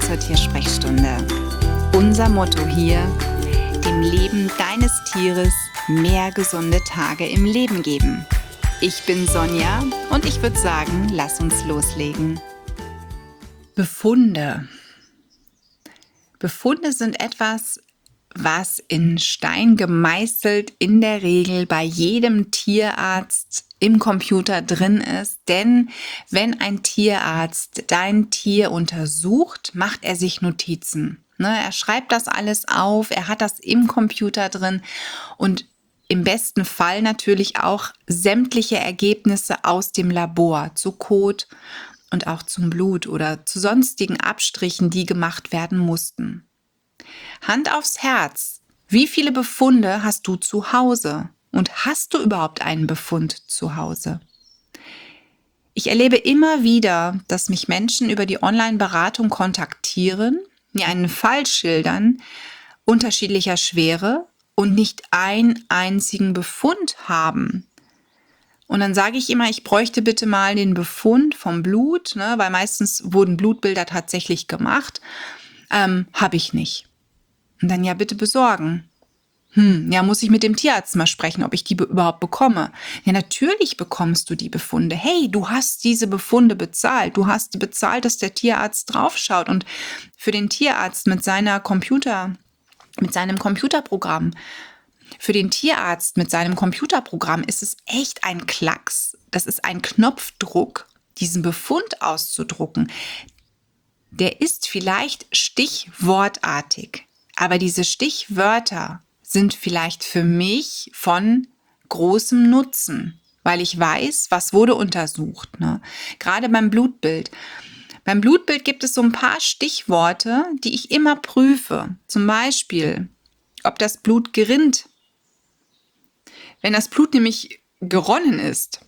zur Tiersprechstunde. Unser Motto hier: dem Leben deines Tieres mehr gesunde Tage im Leben geben. Ich bin Sonja und ich würde sagen, lass uns loslegen. Befunde. Befunde sind etwas, was in Stein gemeißelt in der Regel bei jedem Tierarzt im Computer drin ist. Denn wenn ein Tierarzt dein Tier untersucht, macht er sich Notizen. Er schreibt das alles auf, er hat das im Computer drin und im besten Fall natürlich auch sämtliche Ergebnisse aus dem Labor zu Kot und auch zum Blut oder zu sonstigen Abstrichen, die gemacht werden mussten. Hand aufs Herz, wie viele Befunde hast du zu Hause? Und hast du überhaupt einen Befund zu Hause? Ich erlebe immer wieder, dass mich Menschen über die Online-Beratung kontaktieren, mir einen Fall schildern, unterschiedlicher Schwere und nicht einen einzigen Befund haben. Und dann sage ich immer, ich bräuchte bitte mal den Befund vom Blut, weil meistens wurden Blutbilder tatsächlich gemacht. Habe ich nicht. Und dann ja bitte besorgen. Ja, muss ich mit dem Tierarzt mal sprechen, ob ich die überhaupt bekomme. Ja, natürlich bekommst du die Befunde. Hey, du hast diese Befunde bezahlt. Du hast bezahlt, dass der Tierarzt draufschaut. Und für den Tierarzt mit seinem Computerprogramm, für den Tierarzt mit seinem Computerprogramm ist es echt ein Klacks. Das ist ein Knopfdruck, diesen Befund auszudrucken. Der ist vielleicht stichwortartig, aber diese Stichwörter sind vielleicht für mich von großem Nutzen, weil ich weiß, was wurde untersucht. Gerade beim Blutbild. Beim Blutbild gibt es so ein paar Stichworte, die ich immer prüfe. Zum Beispiel, ob das Blut gerinnt. Wenn das Blut nämlich geronnen ist,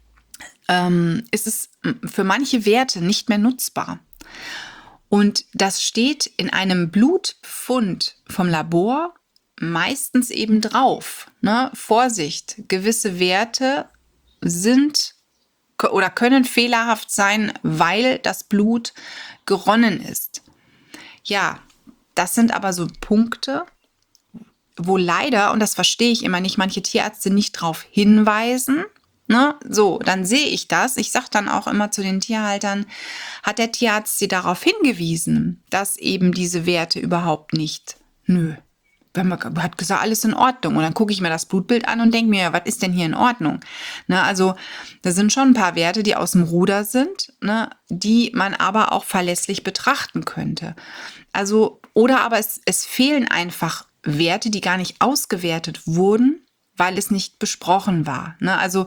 ist es für manche Werte nicht mehr nutzbar. Und das steht in einem Blutbefund vom Labor meistens eben drauf. Vorsicht, gewisse Werte sind oder können fehlerhaft sein, weil das Blut geronnen ist. Ja, das sind aber so Punkte, wo leider, und das verstehe ich immer nicht, manche Tierärzte nicht drauf hinweisen. So, dann sehe ich das. Ich sage dann auch immer zu den Tierhaltern, hat der Tierarzt sie darauf hingewiesen, dass eben diese Werte überhaupt nicht, hat gesagt, alles in Ordnung. Und dann gucke ich mir das Blutbild an und denke mir, was ist denn hier in Ordnung? Also da sind schon ein paar Werte, die aus dem Ruder sind, die man aber auch verlässlich betrachten könnte. Also, oder aber es fehlen einfach Werte, die gar nicht ausgewertet wurden, weil es nicht besprochen war. Also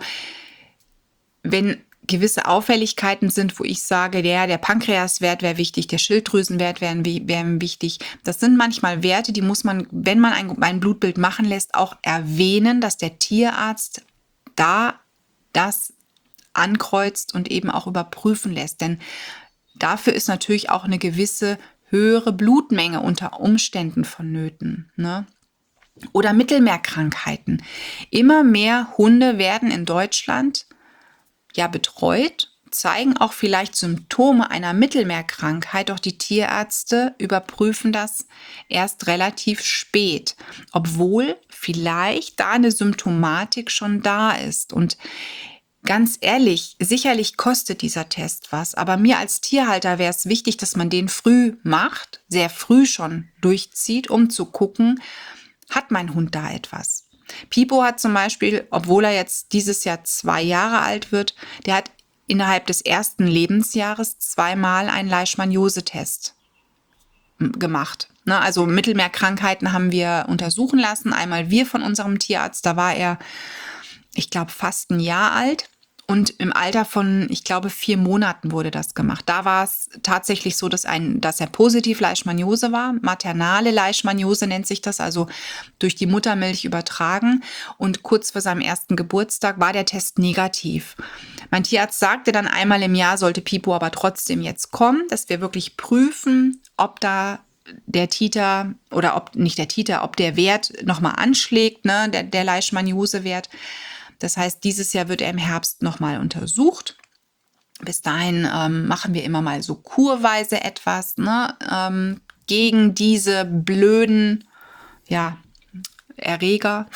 wenn gewisse Auffälligkeiten sind, wo ich sage, der Pankreaswert wäre wichtig, der Schilddrüsenwert wäre wichtig. Das sind manchmal Werte, die muss man, wenn man ein Blutbild machen lässt, auch erwähnen, dass der Tierarzt da das ankreuzt und eben auch überprüfen lässt. Denn dafür ist natürlich auch eine gewisse höhere Blutmenge unter Umständen vonnöten. Oder Mittelmeerkrankheiten. Immer mehr Hunde werden in Deutschland betreut, zeigen auch vielleicht Symptome einer Mittelmeerkrankheit, doch die Tierärzte überprüfen das erst relativ spät, obwohl vielleicht da eine Symptomatik schon da ist. Und ganz ehrlich, sicherlich kostet dieser Test was, aber mir als Tierhalter wäre es wichtig, dass man den früh macht, sehr früh schon durchzieht, um zu gucken, hat mein Hund da etwas? Pipo hat zum Beispiel, obwohl er jetzt dieses Jahr 2 Jahre alt wird, der hat innerhalb des ersten Lebensjahres 2-mal einen Leishmaniose-Test gemacht. Also Mittelmeerkrankheiten haben wir untersuchen lassen. Einmal wir von unserem Tierarzt, da war er, ich glaube, fast ein Jahr alt. Und im Alter von, ich glaube, 4 Monaten wurde das gemacht. Da war es tatsächlich so, dass er positiv Leishmaniose war. Maternale Leishmaniose nennt sich das, also durch die Muttermilch übertragen. Und kurz vor seinem ersten Geburtstag war der Test negativ. Mein Tierarzt sagte dann, einmal im Jahr sollte Pipo aber trotzdem jetzt kommen, dass wir wirklich prüfen, ob da der Titer oder ob der Wert nochmal anschlägt, der Leishmaniose-Wert. Das heißt, dieses Jahr wird er im Herbst nochmal untersucht. Bis dahin machen wir immer mal so kurweise etwas, ne, gegen diese blöden, ja, Erreger.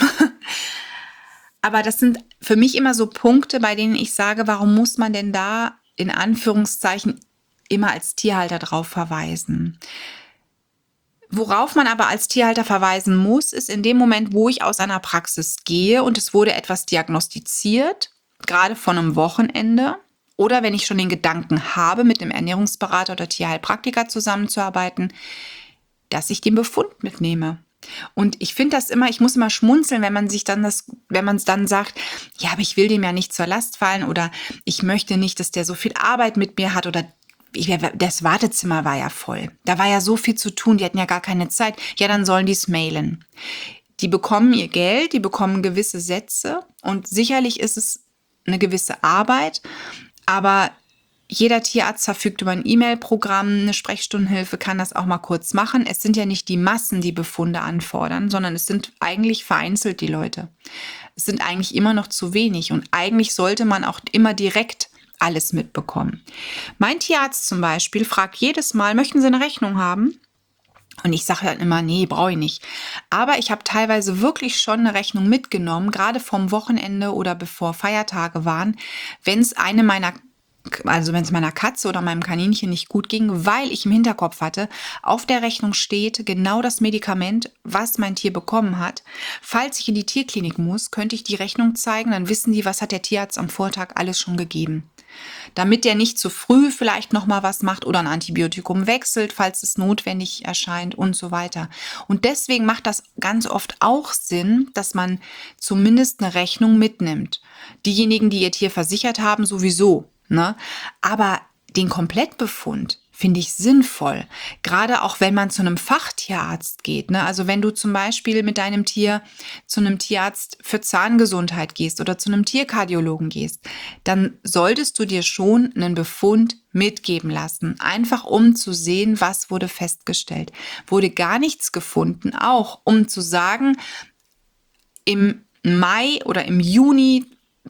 Aber das sind für mich immer so Punkte, bei denen ich sage, warum muss man denn da in Anführungszeichen immer als Tierhalter drauf verweisen? Worauf man aber als Tierhalter verweisen muss, ist in dem Moment, wo ich aus einer Praxis gehe und es wurde etwas diagnostiziert, gerade von einem Wochenende, oder wenn ich schon den Gedanken habe, mit einem Ernährungsberater oder Tierheilpraktiker zusammenzuarbeiten, dass ich den Befund mitnehme. Und ich finde das immer, ich muss immer schmunzeln, wenn man es dann sagt, ja, aber ich will dem ja nicht zur Last fallen oder ich möchte nicht, dass der so viel Arbeit mit mir hat oder das Wartezimmer war ja voll. Da war ja so viel zu tun, die hatten ja gar keine Zeit. Ja, dann sollen die es mailen. Die bekommen ihr Geld, die bekommen gewisse Sätze und sicherlich ist es eine gewisse Arbeit, aber jeder Tierarzt verfügt über ein E-Mail-Programm, eine Sprechstundenhilfe kann das auch mal kurz machen. Es sind ja nicht die Massen, die Befunde anfordern, sondern es sind eigentlich vereinzelt die Leute. Es sind eigentlich immer noch zu wenig und eigentlich sollte man auch immer direkt alles mitbekommen. Mein Tierarzt zum Beispiel fragt jedes Mal, möchten Sie eine Rechnung haben? Und ich sage dann immer, nee, brauche ich nicht. Aber ich habe teilweise wirklich schon eine Rechnung mitgenommen, gerade vom Wochenende oder bevor Feiertage waren, wenn es meiner Katze oder meinem Kaninchen nicht gut ging, weil ich im Hinterkopf hatte, auf der Rechnung steht genau das Medikament, was mein Tier bekommen hat. Falls ich in die Tierklinik muss, könnte ich die Rechnung zeigen, dann wissen die, was hat der Tierarzt am Vortag alles schon gegeben. Damit der nicht zu früh vielleicht nochmal was macht oder ein Antibiotikum wechselt, falls es notwendig erscheint und so weiter. Und deswegen macht das ganz oft auch Sinn, dass man zumindest eine Rechnung mitnimmt. Diejenigen, die ihr Tier versichert haben, sowieso. Ne? Aber den Komplettbefund finde ich sinnvoll. Gerade auch, wenn man zu einem Fachtierarzt geht. Ne? Also wenn du zum Beispiel mit deinem Tier zu einem Tierarzt für Zahngesundheit gehst oder zu einem Tierkardiologen gehst, dann solltest du dir schon einen Befund mitgeben lassen. Einfach um zu sehen, was wurde festgestellt. Wurde gar nichts gefunden, auch um zu sagen, im Mai oder im Juni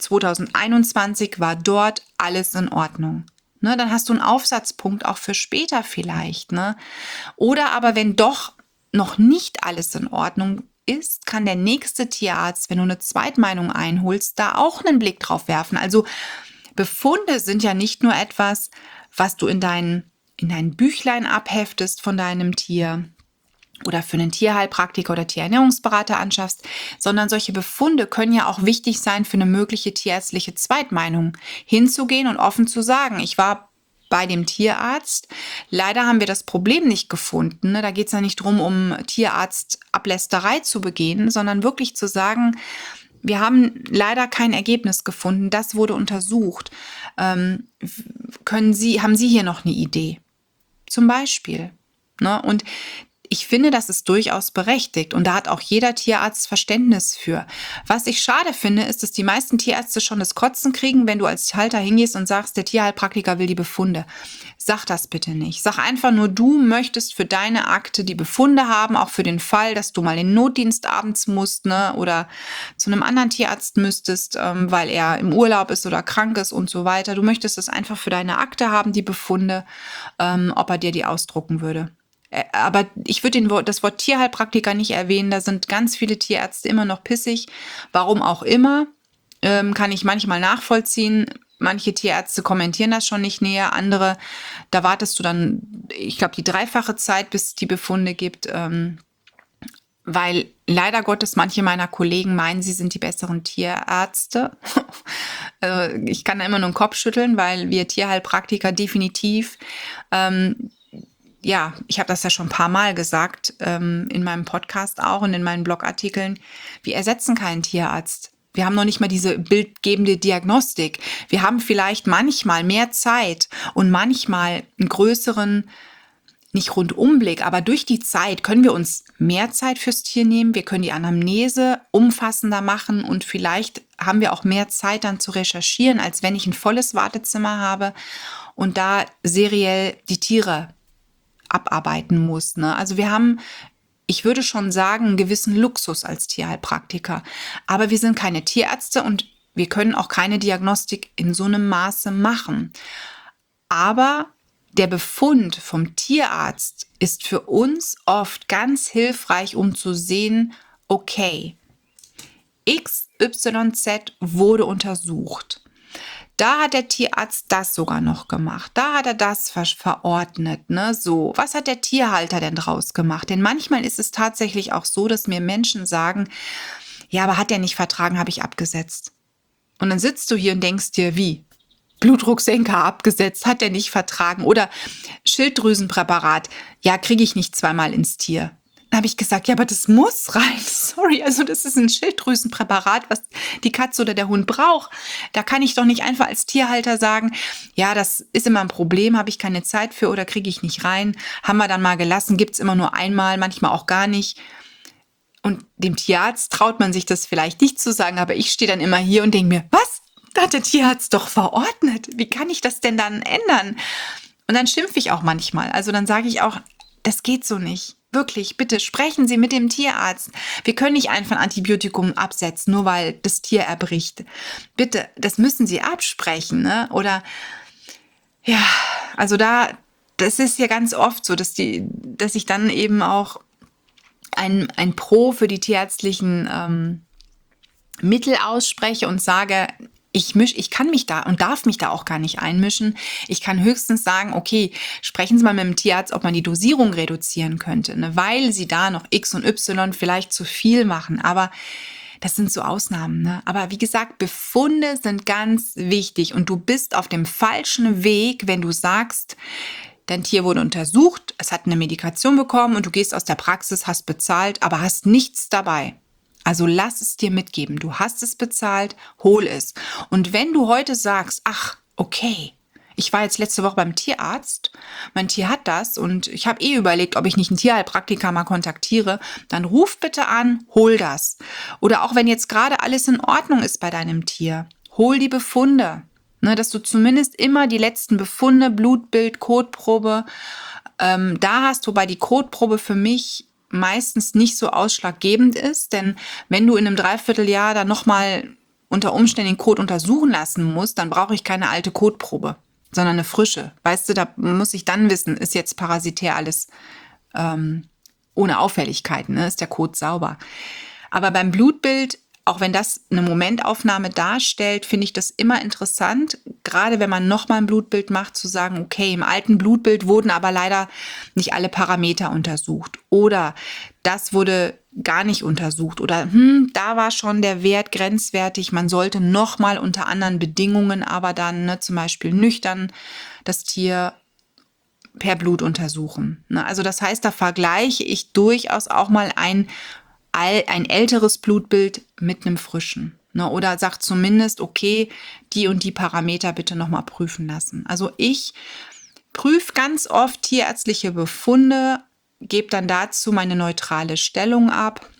2021 war dort alles in Ordnung. Ne, dann hast du einen Aufsatzpunkt auch für später vielleicht. Ne? Oder aber wenn doch noch nicht alles in Ordnung ist, kann der nächste Tierarzt, wenn du eine Zweitmeinung einholst, da auch einen Blick drauf werfen. Also Befunde sind ja nicht nur etwas, was du in dein Büchlein abheftest von deinem Tier oder für einen Tierheilpraktiker oder Tierernährungsberater anschaffst, sondern solche Befunde können ja auch wichtig sein für eine mögliche tierärztliche Zweitmeinung. Hinzugehen und offen zu sagen, ich war bei dem Tierarzt, leider haben wir das Problem nicht gefunden. Da geht es ja nicht darum, um Tierarztablästerei zu begehen, sondern wirklich zu sagen, wir haben leider kein Ergebnis gefunden, das wurde untersucht. Haben Sie hier noch eine Idee? Zum Beispiel. Ne? Und ich finde, das ist durchaus berechtigt und da hat auch jeder Tierarzt Verständnis für. Was ich schade finde, ist, dass die meisten Tierärzte schon das Kotzen kriegen, wenn du als Halter hingehst und sagst, der Tierheilpraktiker will die Befunde. Sag das bitte nicht. Sag einfach nur, du möchtest für deine Akte die Befunde haben, auch für den Fall, dass du mal in den Notdienst abends musst, ne, oder zu einem anderen Tierarzt müsstest, weil er im Urlaub ist oder krank ist und so weiter. Du möchtest es einfach für deine Akte haben, die Befunde, ob er dir die ausdrucken würde. Aber ich würde das Wort Tierheilpraktiker nicht erwähnen. Da sind ganz viele Tierärzte immer noch pissig. Warum auch immer, kann ich manchmal nachvollziehen. Manche Tierärzte kommentieren das schon nicht näher. Andere, da wartest du dann, ich glaube, die 3-fache Zeit, bis es die Befunde gibt. Weil leider Gottes manche meiner Kollegen meinen, sie sind die besseren Tierärzte. Ich kann da immer nur den Kopf schütteln, weil wir Tierheilpraktiker definitiv ja, ich habe das ja schon ein paar Mal gesagt, in meinem Podcast auch und in meinen Blogartikeln, wir ersetzen keinen Tierarzt. Wir haben noch nicht mal diese bildgebende Diagnostik. Wir haben vielleicht manchmal mehr Zeit und manchmal einen größeren, nicht Rundumblick, aber durch die Zeit können wir uns mehr Zeit fürs Tier nehmen. Wir können die Anamnese umfassender machen und vielleicht haben wir auch mehr Zeit dann zu recherchieren, als wenn ich ein volles Wartezimmer habe und da seriell die Tiere abarbeiten muss. Ne? Also wir haben, ich würde schon sagen, einen gewissen Luxus als Tierheilpraktiker. Aber wir sind keine Tierärzte und Wir können auch keine Diagnostik in so einem Maße machen. Aber der Befund vom Tierarzt ist für uns oft ganz hilfreich, um zu sehen, okay, XYZ wurde untersucht. Da hat der Tierarzt das sogar noch gemacht. Da hat er das verordnet. Ne? So, was hat der Tierhalter denn draus gemacht? Denn manchmal ist es tatsächlich auch so, dass mir Menschen sagen, ja, aber hat er nicht vertragen, habe ich abgesetzt. Und dann sitzt du hier und denkst dir, wie? Blutdrucksenker abgesetzt, hat er nicht vertragen. Oder Schilddrüsenpräparat, ja, kriege ich nicht zweimal ins Tier. Dann habe ich gesagt, ja, aber das muss rein. Sorry, also das ist ein Schilddrüsenpräparat, was die Katze oder der Hund braucht. Da kann ich doch nicht einfach als Tierhalter sagen, ja, das ist immer ein Problem, habe ich keine Zeit für oder kriege ich nicht rein. Haben wir dann mal gelassen, gibt es immer nur einmal, manchmal auch gar nicht. Und dem Tierarzt traut man sich das vielleicht nicht zu sagen, aber ich stehe dann immer hier und denke mir, was? Da hat der Tierarzt doch verordnet. Wie kann ich das denn dann ändern? Und dann schimpfe ich auch manchmal. Also dann sage ich auch, das geht so nicht. Wirklich, bitte sprechen Sie mit dem Tierarzt. Wir können nicht einfach ein Antibiotikum absetzen, nur weil das Tier erbricht. Bitte, das müssen Sie absprechen, ne? Oder ja, also das ist ja ganz oft so, dass ich dann eben auch ein Pro für die tierärztlichen Mittel ausspreche und sage, ich kann mich da und darf mich da auch gar nicht einmischen. Ich kann höchstens sagen, okay, sprechen Sie mal mit dem Tierarzt, ob man die Dosierung reduzieren könnte, ne? Weil Sie da noch X und Y vielleicht zu viel machen. Aber das sind so Ausnahmen. Ne? Aber wie gesagt, Befunde sind ganz wichtig und du bist auf dem falschen Weg, wenn du sagst, dein Tier wurde untersucht, es hat eine Medikation bekommen und du gehst aus der Praxis, hast bezahlt, aber hast nichts dabei. Also lass es dir mitgeben. Du hast es bezahlt, hol es. Und wenn du heute sagst, ach, okay, ich war jetzt letzte Woche beim Tierarzt, mein Tier hat das und ich habe überlegt, ob ich nicht einen Tierheilpraktiker mal kontaktiere, dann ruf bitte an, hol das. Oder auch wenn jetzt gerade alles in Ordnung ist bei deinem Tier, hol die Befunde. Ne, dass du zumindest immer die letzten Befunde, Blutbild, Kotprobe da hast, wobei die Kotprobe für mich meistens nicht so ausschlaggebend ist, denn wenn du in einem Dreivierteljahr dann nochmal unter Umständen den Kot untersuchen lassen musst, dann brauche ich keine alte Kotprobe, sondern eine frische. Weißt du, da muss ich dann wissen, ist jetzt parasitär alles ohne Auffälligkeiten, ne? Ist der Kot sauber. Aber beim Blutbild, auch wenn das eine Momentaufnahme darstellt, finde ich das immer interessant, gerade wenn man nochmal ein Blutbild macht, zu sagen, okay, im alten Blutbild wurden aber leider nicht alle Parameter untersucht oder das wurde gar nicht untersucht oder da war schon der Wert grenzwertig, man sollte nochmal unter anderen Bedingungen, aber dann zum Beispiel nüchtern das Tier per Blut untersuchen. Ne? Also das heißt, da vergleiche ich durchaus auch mal ein älteres Blutbild mit einem frischen. Ne? Oder sagt zumindest, okay, die und die Parameter bitte nochmal prüfen lassen. Also ich prüfe ganz oft tierärztliche Befunde, gebe dann dazu meine neutrale Stellung ab,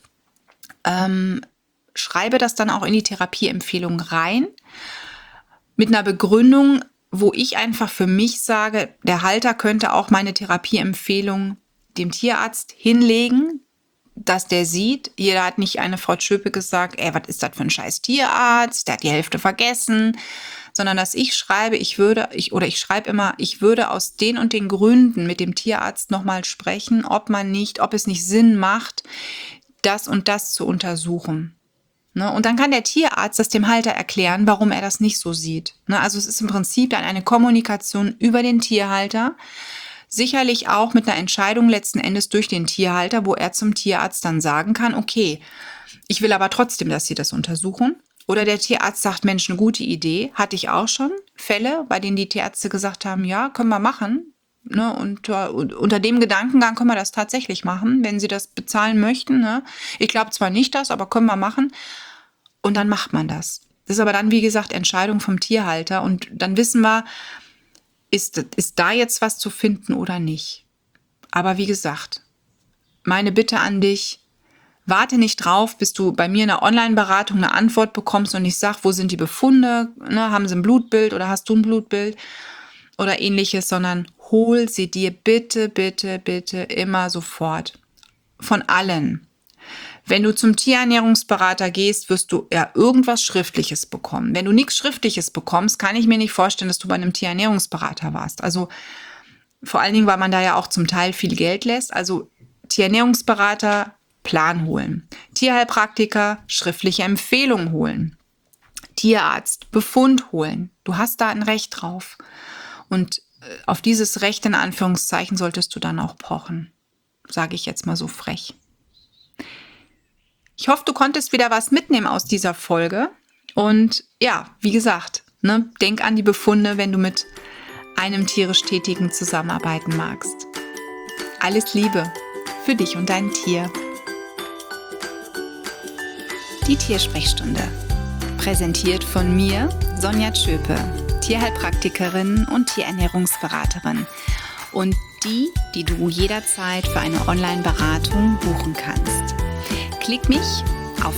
schreibe das dann auch in die Therapieempfehlung rein, mit einer Begründung, wo ich einfach für mich sage, der Halter könnte auch meine Therapieempfehlung dem Tierarzt hinlegen, dass der sieht, jeder hat nicht eine Frau Schöpe gesagt, ey, was ist das für ein scheiß Tierarzt, der hat die Hälfte vergessen, sondern dass ich schreibe, ich schreibe immer, ich würde aus den und den Gründen mit dem Tierarzt nochmal sprechen, ob es nicht Sinn macht, das und das zu untersuchen. Ne? Und dann kann der Tierarzt das dem Halter erklären, warum er das nicht so sieht. Ne? Also es ist im Prinzip dann eine Kommunikation über den Tierhalter, sicherlich auch mit einer Entscheidung letzten Endes durch den Tierhalter, wo er zum Tierarzt dann sagen kann, okay, ich will aber trotzdem, dass Sie das untersuchen. Oder der Tierarzt sagt, Mensch, eine gute Idee. Hatte ich auch schon Fälle, bei denen die Tierärzte gesagt haben, ja, können wir machen. Ne? Und unter dem Gedankengang können wir das tatsächlich machen, wenn Sie das bezahlen möchten. Ne? Ich glaube zwar nicht das, aber können wir machen. Und dann macht man das. Das ist aber dann, wie gesagt, Entscheidung vom Tierhalter. Und dann wissen wir, ist da jetzt was zu finden oder nicht? Aber wie gesagt, meine Bitte an dich, warte nicht drauf, bis du bei mir in einer Online-Beratung eine Antwort bekommst und ich sage, wo sind die Befunde? Ne, haben sie ein Blutbild oder hast du ein Blutbild oder ähnliches, sondern hol sie dir bitte, bitte, bitte immer sofort. Von allen. Wenn du zum Tierernährungsberater gehst, wirst du ja irgendwas Schriftliches bekommen. Wenn du nichts Schriftliches bekommst, kann ich mir nicht vorstellen, dass du bei einem Tierernährungsberater warst. Also vor allen Dingen, weil man da ja auch zum Teil viel Geld lässt. Also Tierernährungsberater, Plan holen. Tierheilpraktiker, schriftliche Empfehlung holen. Tierarzt, Befund holen. Du hast da ein Recht drauf. Und auf dieses Recht in Anführungszeichen solltest du dann auch pochen. Sage ich jetzt mal so frech. Ich hoffe, du konntest wieder was mitnehmen aus dieser Folge. Und ja, wie gesagt, denk an die Befunde, wenn du mit einem tierisch Tätigen zusammenarbeiten magst. Alles Liebe für dich und dein Tier. Die Tiersprechstunde. Präsentiert von mir, Sonja Tschöpe, Tierheilpraktikerin und Tierernährungsberaterin. Und die du jederzeit für eine Online-Beratung buchen kannst. Klick mich auf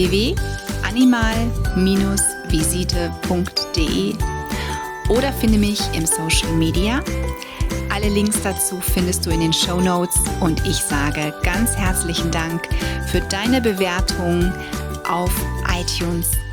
www.animal-visite.de oder finde mich im Social Media. Alle Links dazu findest du in den Shownotes und ich sage ganz herzlichen Dank für deine Bewertung auf iTunes